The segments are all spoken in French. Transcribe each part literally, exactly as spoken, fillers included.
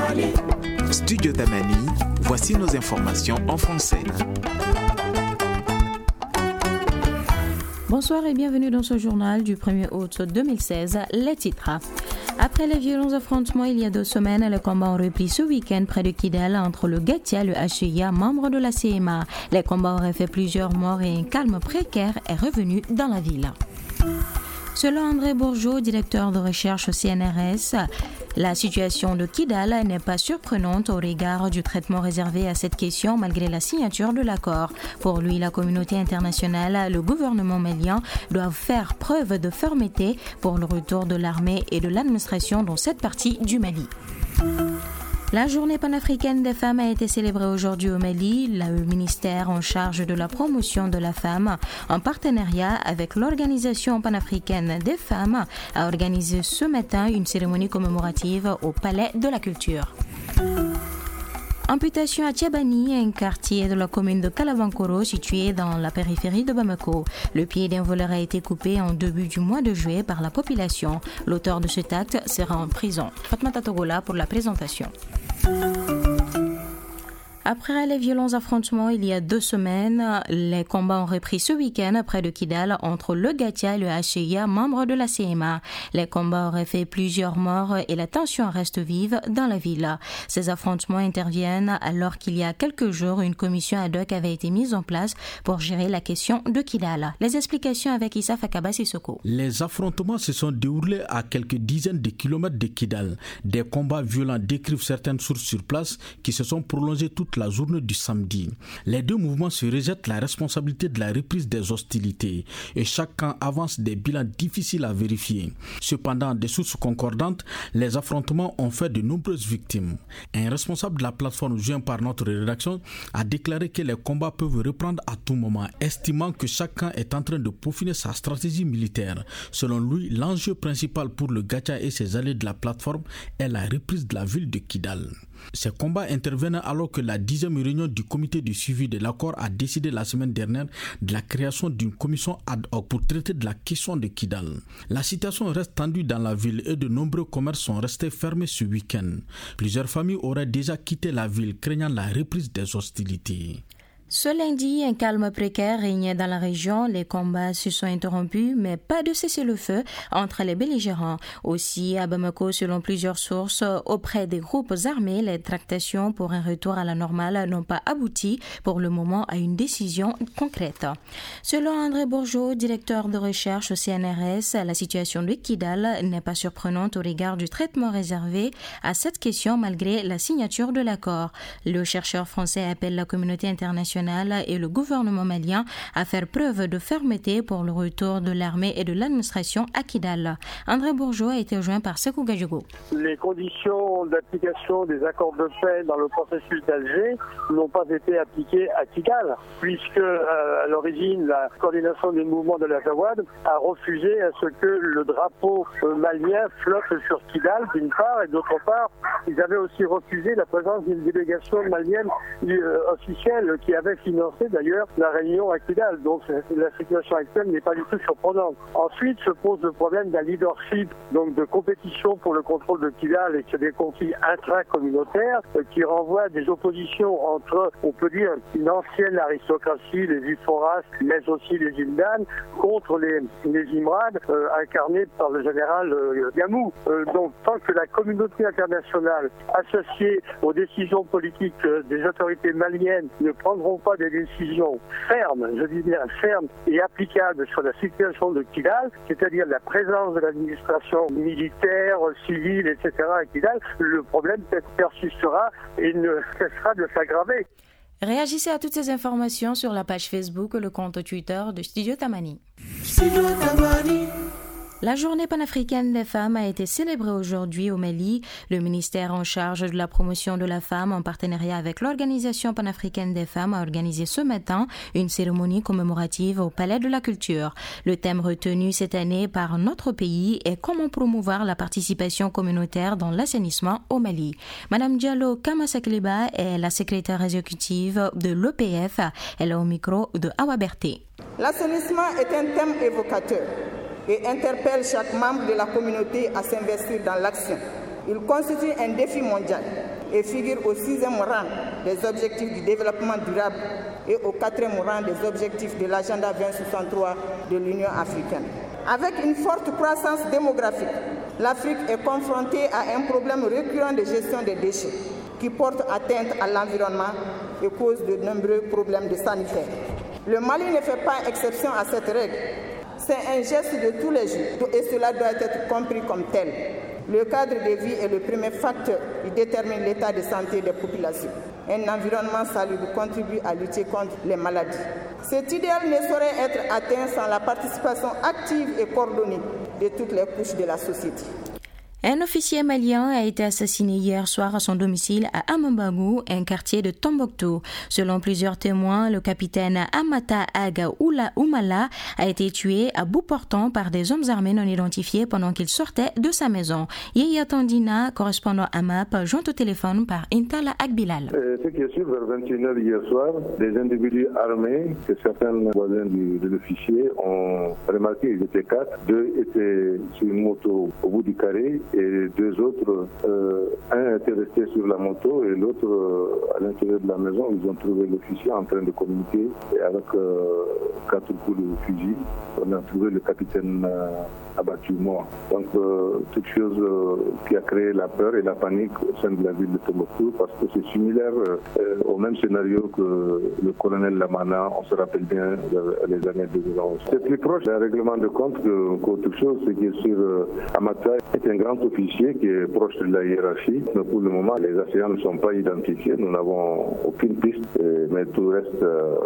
Studio Tamani, voici nos informations en français. Bonsoir et bienvenue dans ce journal du premier août deux mille seize. Les titres. Après les violents affrontements il y a deux semaines, les combats ont repris ce week-end près de Kidal entre le Gatia et le H C I A, membres de la C M A. Les combats auraient fait plusieurs morts et un calme précaire est revenu dans la ville. Selon André Bourgeot, directeur de recherche au C N R S, la situation de Kidal n'est pas surprenante au regard du traitement réservé à cette question malgré la signature de l'accord. Pour lui, la communauté internationale, le gouvernement malien doivent faire preuve de fermeté pour le retour de l'armée et de l'administration dans cette partie du Mali. La journée panafricaine des femmes a été célébrée aujourd'hui au Mali. Le ministère en charge de la promotion de la femme, en partenariat avec l'Organisation panafricaine des femmes, a organisé ce matin une cérémonie commémorative au Palais de la Culture. Amputation à Tiabani, un quartier de la commune de Kalavankoro situé dans la périphérie de Bamako. Le pied d'un voleur a été coupé en début du mois de juillet par la population. L'auteur de cet acte sera en prison. Fatmata Togola pour la présentation. Après les violents affrontements il y a deux semaines, les combats ont repris ce week-end près de Kidal entre le Gatia et le H C I A, membres de la C M A. Les combats auraient fait plusieurs morts et la tension reste vive dans la ville. Ces affrontements interviennent alors qu'il y a quelques jours, une commission ad hoc avait été mise en place pour gérer la question de Kidal. Les explications avec Issa Fakaba Sissoko. Les affrontements se sont déroulés à quelques dizaines de kilomètres de Kidal. Des combats violents décrivent certaines sources sur place qui se sont prolongés toute la journée du samedi. Les deux mouvements se rejettent la responsabilité de la reprise des hostilités et chaque camp avance des bilans difficiles à vérifier. Cependant, des sources concordantes, les affrontements ont fait de nombreuses victimes. Un responsable de la plateforme joint par notre rédaction a déclaré que les combats peuvent reprendre à tout moment, estimant que chaque camp est en train de peaufiner sa stratégie militaire. Selon lui, l'enjeu principal pour le Gatia et ses alliés de la plateforme est la reprise de la ville de Kidal. Ces combats interviennent alors que la dixième réunion du comité de suivi de l'accord a décidé la semaine dernière de la création d'une commission ad hoc pour traiter de la question de Kidal. La situation reste tendue dans la ville et de nombreux commerces sont restés fermés ce week-end. Plusieurs familles auraient déjà quitté la ville craignant la reprise des hostilités. Ce lundi, un calme précaire régnait dans la région. Les combats se sont interrompus, mais pas de cessez-le-feu entre les belligérants. Aussi, à Bamako, selon plusieurs sources, auprès des groupes armés, les tractations pour un retour à la normale n'ont pas abouti pour le moment à une décision concrète. Selon André Bourgeot, directeur de recherche au C N R S, la situation de Kidal n'est pas surprenante au regard du traitement réservé à cette question malgré la signature de l'accord. Le chercheur français appelle la communauté internationale et le gouvernement malien à faire preuve de fermeté pour le retour de l'armée et de l'administration à Kidal. André Bourgeot a été rejoint par Sekou Gadjogo. Les conditions d'application des accords de paix dans le processus d'Alger n'ont pas été appliquées à Kidal, puisque euh, à l'origine, la coordination des mouvements de la Jawad a refusé à ce que le drapeau euh, malien flotte sur Kidal, d'une part, et d'autre part, ils avaient aussi refusé la présence d'une délégation malienne euh, officielle qui avait financé d'ailleurs la réunion à Kidal. Donc la situation actuelle n'est pas du tout surprenante. Ensuite se pose le problème d'un leadership, donc de compétition pour le contrôle de Kidal et qu'il y a des conflits intracommunautaires euh, qui renvoient à des oppositions entre, on peut dire, une ancienne aristocratie, les Iforas, mais aussi les Ildan, contre les, les Imrad, euh, incarnés par le général euh, Gamou. Euh, donc tant que la communauté internationale associée aux décisions politiques euh, des autorités maliennes ne prendront pas des décisions fermes, je dis bien fermes et applicables sur la situation de Kidal, c'est-à-dire la présence de l'administration militaire, civile, et cetera à Kidal, le problème persistera et ne cessera de s'aggraver. Réagissez à toutes ces informations sur la page Facebook et le compte Twitter de Studio Tamani. Studio Tamani. La journée panafricaine des femmes a été célébrée aujourd'hui au Mali. Le ministère en charge de la promotion de la femme, en partenariat avec l'Organisation panafricaine des femmes, a organisé ce matin une cérémonie commémorative au Palais de la Culture. Le thème retenu cette année par notre pays est comment promouvoir la participation communautaire dans l'assainissement au Mali. Madame Diallo Kamasakliba est la secrétaire exécutive de l'E P F. Elle est au micro de Awa Berté. L'assainissement est un thème évocateur et interpelle chaque membre de la communauté à s'investir dans l'action. Il constitue un défi mondial et figure au sixième rang des objectifs du développement durable et au quatrième rang des objectifs de l'agenda vingt soixante-trois de l'Union africaine. Avec une forte croissance démographique, l'Afrique est confrontée à un problème récurrent de gestion des déchets qui porte atteinte à l'environnement et cause de nombreux problèmes de sanitaire. Le Mali ne fait pas exception à cette règle. C'est un geste de tous les jours et cela doit être compris comme tel. Le cadre de vie est le premier facteur qui détermine l'état de santé des populations. Un environnement salubre contribue à lutter contre les maladies. Cet idéal ne saurait être atteint sans la participation active et coordonnée de toutes les couches de la société. Un officier malien a été assassiné hier soir à son domicile à Amambagou, un quartier de Tombouctou. Selon plusieurs témoins, le capitaine Amata Aga Oumala a été tué à bout portant par des hommes armés non identifiés pendant qu'il sortait de sa maison. Yaya Tandina, correspondant à M A P, joint au téléphone par Intala Akbilal. Euh, ce qui est sûr, vers vingt et une heures hier soir, des individus armés, que certains voisins du, de l'officier ont remarqué, ils étaient quatre. Deux étaient sur une moto au bout du carré. Et deux autres, euh, un était resté sur la moto et l'autre euh, à l'intérieur de la maison. Ils ont trouvé l'officier en train de communiquer et avec euh, quatre coups de fusil. On a trouvé le capitaine euh, abattu mort. Donc euh, toute chose euh, qui a créé la peur et la panique au sein de la ville de Tombouctou parce que c'est similaire euh, au même scénario que le colonel Lamana, on se rappelle bien les années deux mille onze. C'est plus proche d'un règlement de compte qu'autre chose, c'est que sur euh, Amata est un grand officier qui est proche de la hiérarchie. Mais pour le moment, les assaillants ne sont pas identifiés. Nous n'avons aucune piste, mais tout reste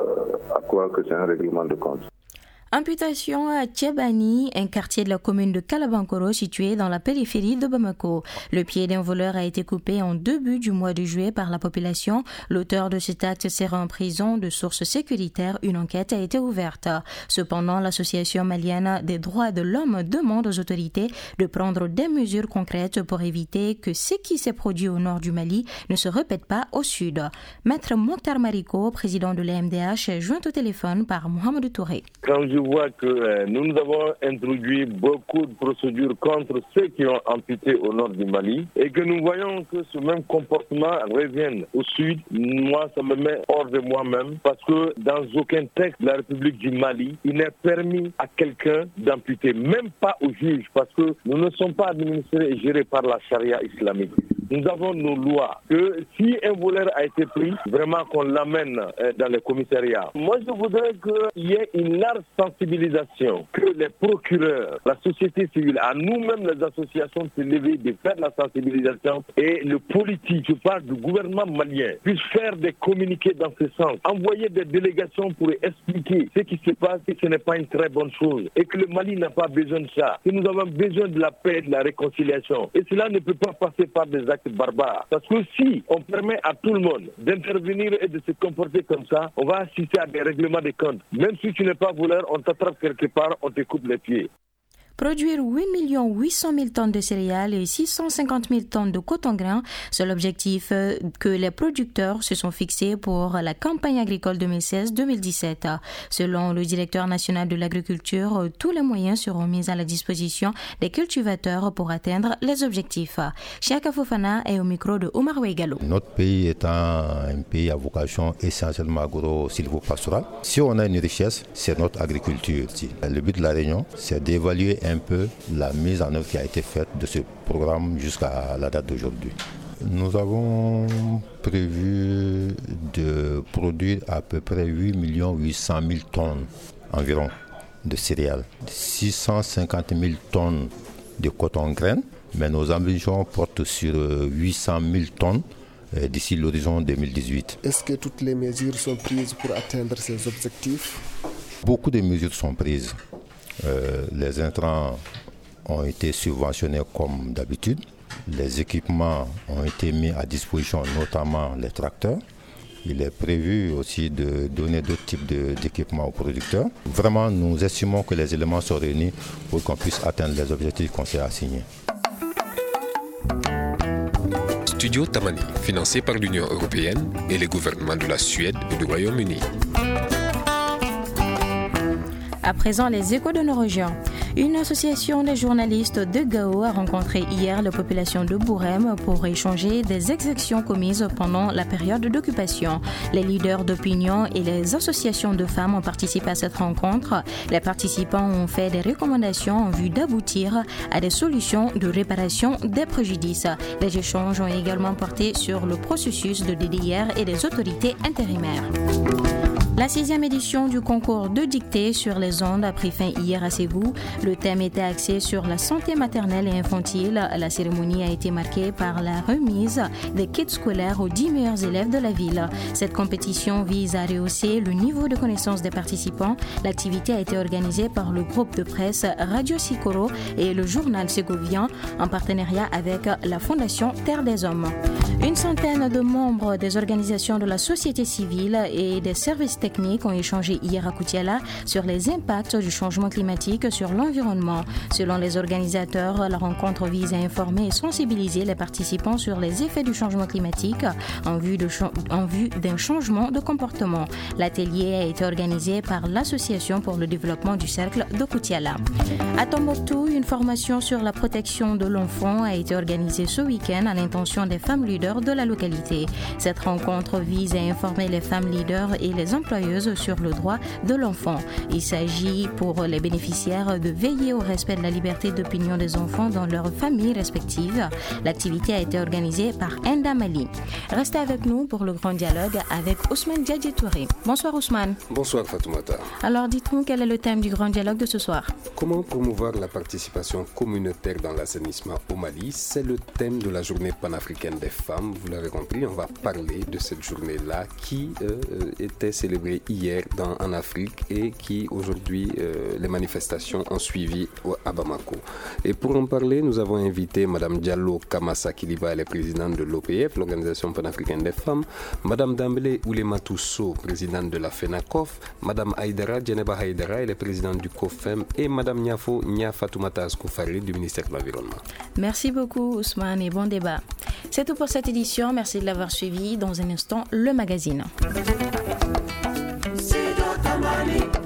à croire que c'est un règlement de compte. Amputation à Tchébani, un quartier de la commune de Kalabankoro situé dans la périphérie de Bamako. Le pied d'un voleur a été coupé en début du mois de juillet par la population. L'auteur de cet acte sera en prison de sources sécuritaires. Une enquête a été ouverte. Cependant, l'association malienne des droits de l'homme demande aux autorités de prendre des mesures concrètes pour éviter que ce qui s'est produit au nord du Mali ne se répète pas au sud. Maître Mokhtar Mariko, président de l'A M D H, joint au téléphone par Mohamed Touré. Je vois que euh, nous, nous avons introduit beaucoup de procédures contre ceux qui ont amputé au nord du Mali et que nous voyons que ce même comportement revient au sud. Moi, ça me met hors de moi-même parce que dans aucun texte de la République du Mali, il n'est permis à quelqu'un d'amputer, même pas au juge, parce que nous ne sommes pas administrés et gérés par la charia islamique. Nous avons nos lois, que si un voleur a été pris, vraiment qu'on l'amène dans les commissariats. Moi, je voudrais qu'il y ait une large sensibilisation, que les procureurs, la société civile, à nous-mêmes les associations se lever, de faire la sensibilisation et le politique, je parle du gouvernement malien, puisse faire des communiqués dans ce sens, envoyer des délégations pour expliquer ce qui se passe et que ce n'est pas une très bonne chose et que le Mali n'a pas besoin de ça, que nous avons besoin de la paix et de la réconciliation. Et cela ne peut pas passer par des actes barbares. Parce que si on permet à tout le monde d'intervenir et de se comporter comme ça, on va assister à des règlements de comptes. Même si tu n'es pas voleur, on t'attrape quelque part, on te coupe les pieds. Produire huit millions huit cent mille tonnes de céréales et six cent cinquante mille tonnes de coton grain, c'est l'objectif que les producteurs se sont fixés pour la campagne agricole deux mille seize deux mille dix-sept. Selon le directeur national de l'agriculture, tous les moyens seront mis à la disposition des cultivateurs pour atteindre les objectifs. Chaka Fofana est au micro de Omar Weigalo. Notre pays étant un pays à vocation essentiellement agro-silvopastorale, si on a une richesse, c'est notre agriculture. Le but de la réunion, c'est d'évaluer un peu la mise en œuvre qui a été faite de ce programme jusqu'à la date d'aujourd'hui. Nous avons prévu de produire à peu près huit millions huit cent mille tonnes environ de céréales, six cent cinquante mille tonnes de coton grain, mais nos ambitions portent sur huit cent mille tonnes d'ici l'horizon deux mille dix-huit. Est-ce que toutes les mesures sont prises pour atteindre ces objectifs? Beaucoup de mesures sont prises. Euh, les intrants ont été subventionnés comme d'habitude. Les équipements ont été mis à disposition, notamment les tracteurs. Il est prévu aussi de donner d'autres types de, d'équipements aux producteurs. Vraiment, nous estimons que les éléments sont réunis pour qu'on puisse atteindre les objectifs qu'on s'est assignés. Studio Tamani, financé par l'Union européenne et les gouvernements de la Suède et du Royaume-Uni. À présent, les échos de nos régions. Une association des journalistes de Gao a rencontré hier la population de Bourem pour échanger des exactions commises pendant la période d'occupation. Les leaders d'opinion et les associations de femmes ont participé à cette rencontre. Les participants ont fait des recommandations en vue d'aboutir à des solutions de réparation des préjudices. Les échanges ont également porté sur le processus de D D R et des autorités intérimaires. La sixième édition du concours de dictée sur les ondes a pris fin hier à Ségou. Le thème était axé sur la santé maternelle et infantile. La cérémonie a été marquée par la remise des kits scolaires aux dix meilleurs élèves de la ville. Cette compétition vise à rehausser le niveau de connaissance des participants. L'activité a été organisée par le groupe de presse Radio Sikoro et le journal ségovien en partenariat avec la Fondation Terre des Hommes. Une centaine de membres des organisations de la société civile et des services techniques ont échangé hier à Koutiala sur les impacts du changement climatique sur l'environnement. Selon les organisateurs, la rencontre vise à informer et sensibiliser les participants sur les effets du changement climatique en vue, de ch- en vue d'un changement de comportement. L'atelier a été organisé par l'Association pour le développement du cercle de Koutiala. À Tombouctou, une formation sur la protection de l'enfant a été organisée ce week-end à l'intention des femmes leaders de la localité. Cette rencontre vise à informer les femmes leaders et les employeurs sur le droit de l'enfant. Il s'agit pour les bénéficiaires de veiller au respect de la liberté d'opinion des enfants dans leurs familles respectives. L'activité a été organisée par Enda Mali. Restez avec nous pour le grand dialogue avec Ousmane Diadji Touré. Bonsoir Ousmane. Bonsoir Fatoumata. Alors dites-nous quel est le thème du grand dialogue de ce soir? Comment promouvoir la participation communautaire dans l'assainissement au Mali? C'est le thème de la journée panafricaine des femmes. Vous l'avez compris, on va parler de cette journée-là qui euh, était célébrée hier dans, en Afrique et qui aujourd'hui euh, les manifestations ont suivi à Bamako. Et pour en parler, nous avons invité Mme Diallo Kamassa Kiliba, elle est présidente de l'O P F, l'Organisation panafricaine des femmes, Mme Dambele Oulematousso, présidente de la FENACOF, Mme Haïdara Djeneba Haïdara, elle est présidente du COFEM et Mme Niafo Nia Fatoumata Askoufari du ministère de l'Environnement. Merci beaucoup Ousmane et bon débat. C'est tout pour cette édition, merci de l'avoir suivi. Dans un instant, le magazine. Sido Tamani.